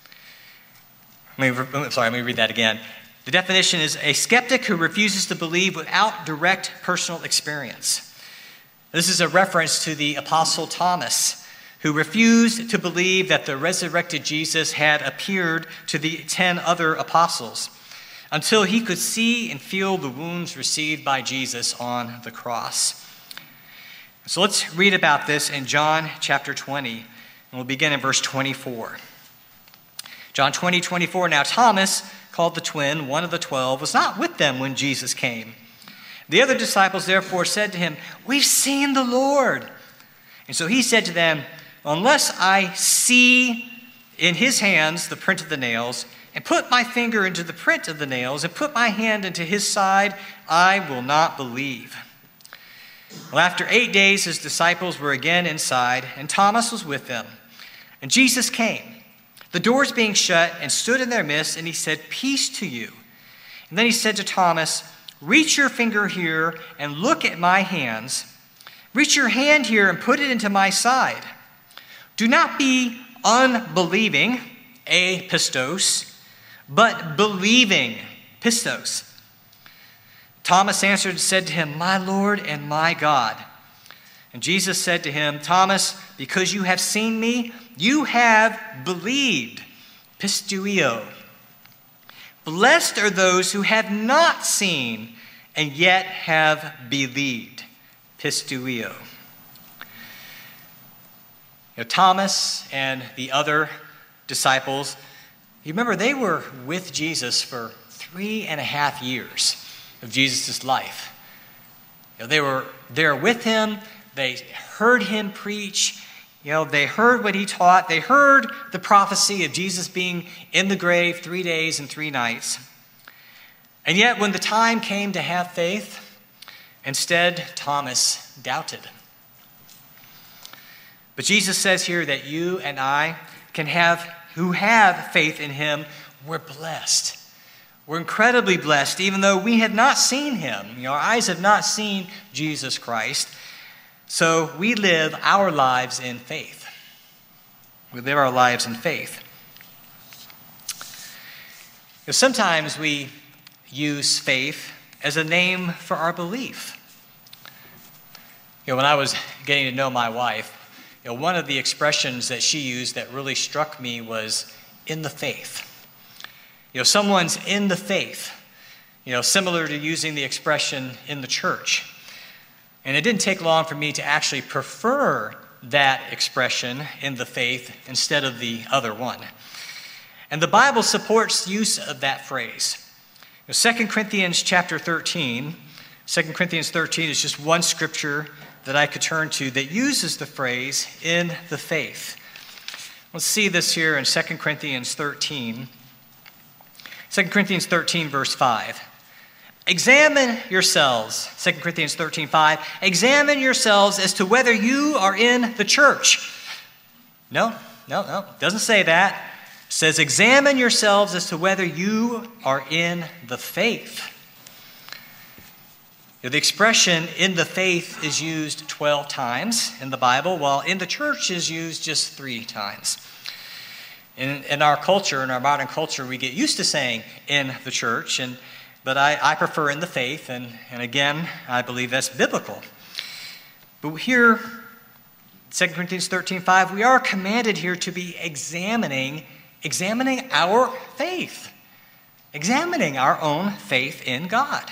Let me, sorry, let me read that again. The definition is a skeptic who refuses to believe without direct personal experience. This is a reference to the Apostle Thomas, who refused to believe that the resurrected Jesus had appeared to the ten other apostles until he could see and feel the wounds received by Jesus on the cross. So let's read about this in John chapter twenty, and we'll begin in verse twenty-four. John twenty, twenty-four. Now Thomas, called the twin, one of the twelve, was not with them when Jesus came. The other disciples therefore said to him, "We've seen the Lord." And so he said to them, "Unless I see in his hands the print of the nails, and put my finger into the print of the nails, and put my hand into his side, I will not believe." Well, after eight days, his disciples were again inside, and Thomas was with them. And Jesus came, the doors being shut, and stood in their midst, and he said, "Peace to you." And then he said to Thomas, "Reach your finger here, and look at my hands. Reach your hand here, and put it into my side. Do not be unbelieving, apistos, but believing, pistos." Thomas answered and said to him, "My Lord and my God." And Jesus said to him, "Thomas, because you have seen me, you have believed, pisteuo. Blessed are those who have not seen and yet have believed, pisteuo." You know, Thomas and the other disciples, you remember they were with Jesus for three and a half years of Jesus' life. You know, they were there with him. They heard him preach. You know, they heard what he taught. They heard the prophecy of Jesus being in the grave three days and three nights. And yet, when the time came to have faith, instead, Thomas doubted. But Jesus says here that you and I can have, who have faith in him, we're blessed. We're incredibly blessed, even though we have not seen him. You know, our eyes have not seen Jesus Christ. So we live our lives in faith. We live our lives in faith. You know, sometimes we use faith as a name for our belief. You know, when I was getting to know my wife, you know, one of the expressions that she used that really struck me was "in the faith." You know, someone's in the faith, you know, similar to using the expression "in the church." And it didn't take long for me to actually prefer that expression, "in the faith," instead of the other one. And the Bible supports use of that phrase. You know, Second Corinthians chapter thirteen, Second Corinthians thirteen is just one scripture that I could turn to that uses the phrase "in the faith." Let's see this here in Second Corinthians thirteen. Second Corinthians thirteen, verse five. Examine yourselves, Second Corinthians thirteen, five. Examine yourselves as to whether you are in the church. No, no, no, it doesn't say that. It says, examine yourselves as to whether you are in the faith. The expression "in the faith" is used twelve times in the Bible, while "in the church" is used just three times. In, in our culture, in our modern culture, we get used to saying "in the church," and but I, I prefer "in the faith," and, and again, I believe that's biblical. But here, Second Corinthians thirteen, five, we are commanded here to be examining, examining our faith, examining our own faith in God.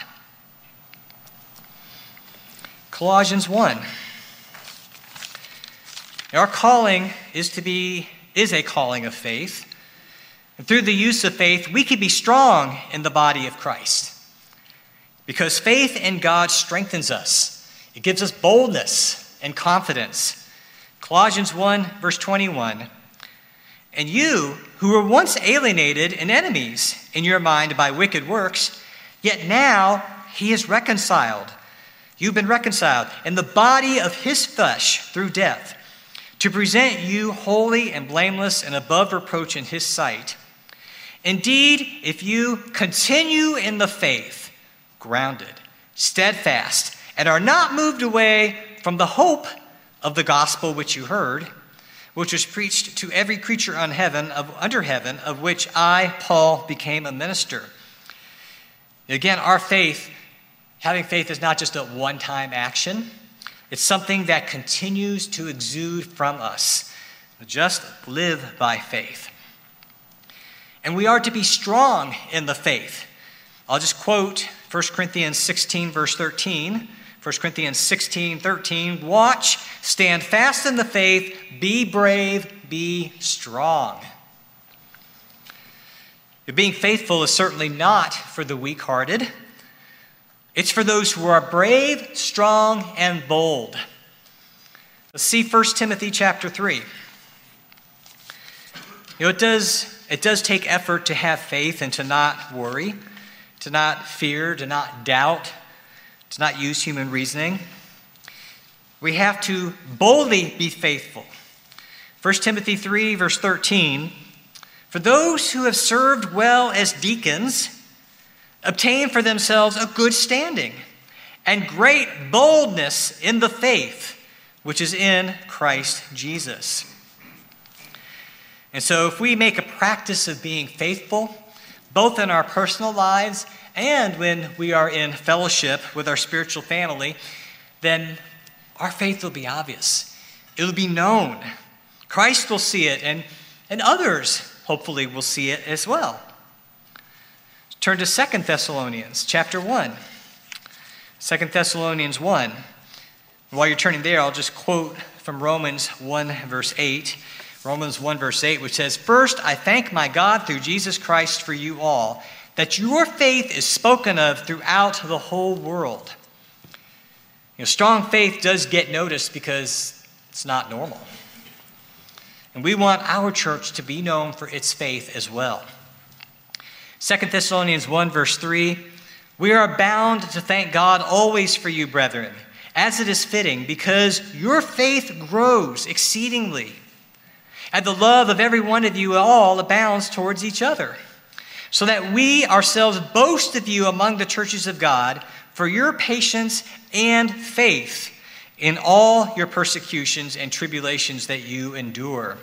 Colossians one. Our calling is to be is a calling of faith. And through the use of faith, we can be strong in the body of Christ. Because faith in God strengthens us. It gives us boldness and confidence. Colossians one, verse twenty-one. And you, who were once alienated and enemies in your mind by wicked works, yet now he is reconciled. You've been reconciled in the body of his flesh through death, to present you holy and blameless and above reproach in his sight. Indeed, if you continue in the faith, grounded, steadfast, and are not moved away from the hope of the gospel which you heard, which was preached to every creature on heaven, of, under heaven, of which I, Paul, became a minister. Again, our faith, having faith is not just a one-time action. It's something that continues to exude from us. Just live by faith. And we are to be strong in the faith. I'll just quote First Corinthians sixteen, verse thirteen. First Corinthians sixteen, thirteen. Watch, stand fast in the faith, be brave, be strong. Being faithful is certainly not for the weak-hearted. It's for those who are brave, strong, and bold. Let's see First Timothy chapter three. You know, it does, it does take effort to have faith and to not worry, to not fear, to not doubt, to not use human reasoning. We have to boldly be faithful. First Timothy three, verse thirteen. For those who have served well as deacons obtain for themselves a good standing and great boldness in the faith which is in Christ Jesus. And so if we make a practice of being faithful, both in our personal lives and when we are in fellowship with our spiritual family, then our faith will be obvious. It will be known. Christ will see it, and, and others hopefully will see it as well. Turn to Second Thessalonians chapter one. Second Thessalonians one. While you're turning there, I'll just quote from Romans one, verse eight. Romans one, verse eight, which says, First, I thank my God through Jesus Christ for you all, that your faith is spoken of throughout the whole world. You know, strong faith does get noticed because it's not normal. And we want our church to be known for its faith as well. Second Thessalonians one, verse three, we are bound to thank God always for you, brethren, as it is fitting, because your faith grows exceedingly, and the love of every one of you all abounds towards each other, so that we ourselves boast of you among the churches of God for your patience and faith in all your persecutions and tribulations that you endure.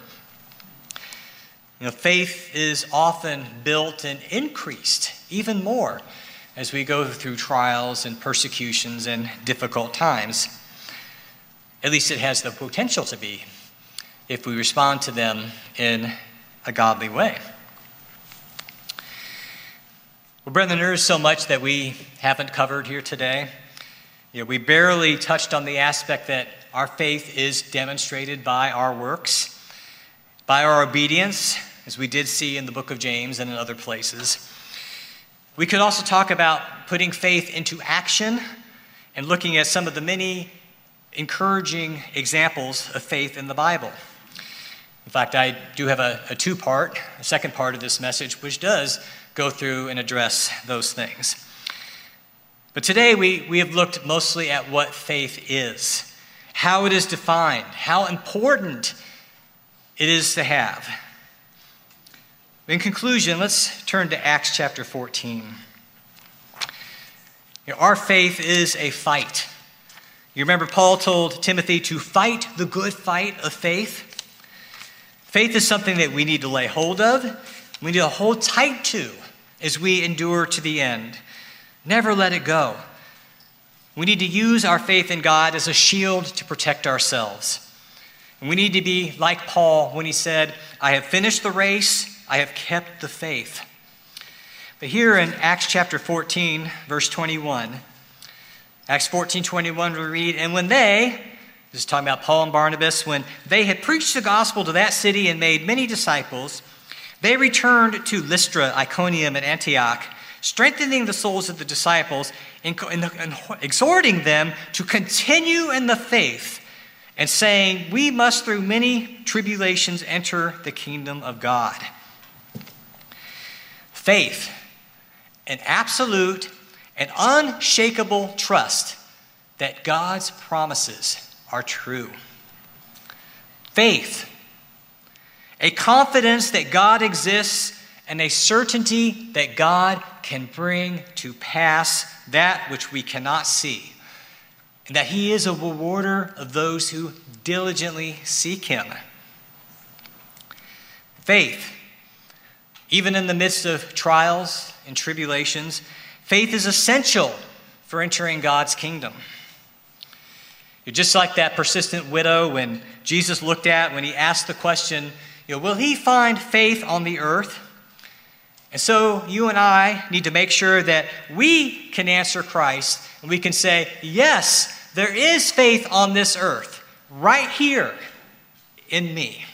You know, faith is often built and increased even more as we go through trials and persecutions and difficult times. At least it has the potential to be, if we respond to them in a godly way. Well, brethren, there is so much that we haven't covered here today. You know, we barely touched on the aspect that our faith is demonstrated by our works, by our obedience, as we did see in the book of James and in other places. We could also talk about putting faith into action and looking at some of the many encouraging examples of faith in the Bible. In fact, I do have a, a two-part, a second part of this message, which does go through and address those things. But today we, we have looked mostly at what faith is, how it is defined, how important it is to have. In conclusion, let's turn to Acts chapter fourteen. You know, our faith is a fight. You remember Paul told Timothy to fight the good fight of faith. Faith is something that we need to lay hold of. We need to hold tight to as we endure to the end. Never let it go. We need to use our faith in God as a shield to protect ourselves. And we need to be like Paul when he said, I have finished the race, I have kept the faith. But here in Acts chapter fourteen, verse twenty-one, Acts fourteen twenty-one, we read, and when they, this is talking about Paul and Barnabas, when they had preached the gospel to that city and made many disciples, they returned to Lystra, Iconium, and Antioch, strengthening the souls of the disciples and, and, and exhorting them to continue in the faith and saying, we must through many tribulations enter the kingdom of God. Faith, an absolute and unshakable trust that God's promises are true. Faith, a confidence that God exists and a certainty that God can bring to pass that which we cannot see, and that he is a rewarder of those who diligently seek him. Faith, even in the midst of trials and tribulations, faith is essential for entering God's kingdom. You're just like that persistent widow when Jesus looked at, when he asked the question, you know, will he find faith on the earth? And so you and I need to make sure that we can answer Christ and we can say, yes, there is faith on this earth, right here in me.